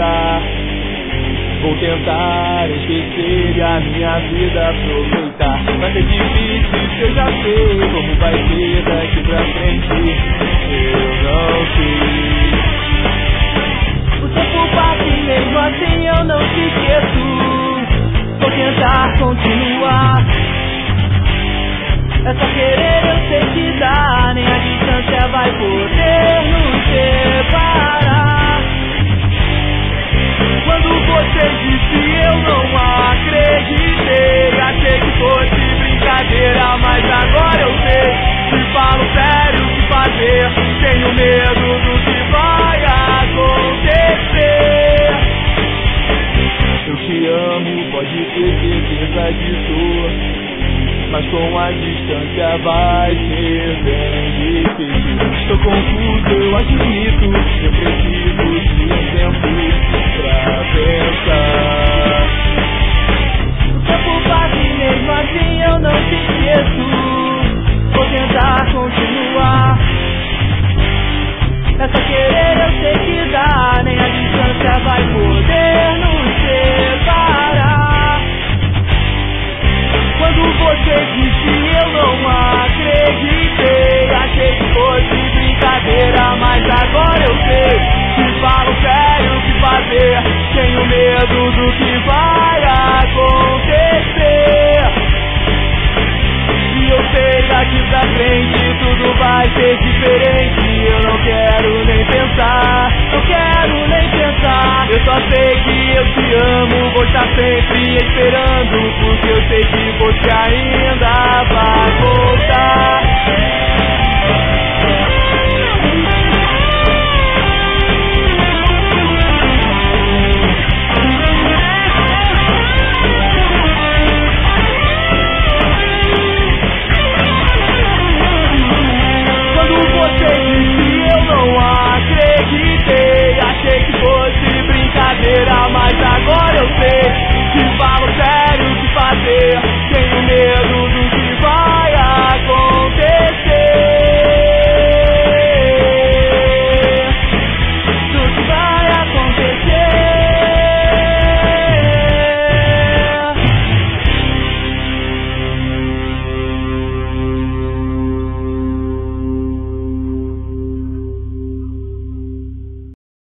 pensar. Vou tentar esquecer e a minha vida aproveitar. Vai ser difícil, eu já sei como vai ser daqui pra frente. Eu não sei. O tempo passa e mesmo assim eu não te esqueço. Vou tentar continuar. É só querer, eu sei que dá. Nem a distância vai poder nos separar. Quando você disse eu não acreditei. Achei que fosse brincadeira, mas agora eu sei. Te falo sério o que fazer. Tenho medo do que vai acontecer. Eu te amo, pode ter certeza disso, mas com a distância vai ser bem difícil. Estou confuso, eu admito. Eu preciso de um tempo pra pensar. O tempo passa e mesmo assim eu não te esqueço. Vou tentar continuar. É só querer, eu sei que dá. Nem a distância vai poder nos separar. Quando você disse eu não acreditei. Achei que fosse brincadeira, mas agora eu sei. Te falo sério o que fazer. Tenho medo do que vai acontecer. E eu sei daqui pra frente tudo vai ser diferente. Eu não quero nem pensar, não quero nem pensar. Eu só sei que eu te amo, vou estar sempre esperando, porque eu sei que você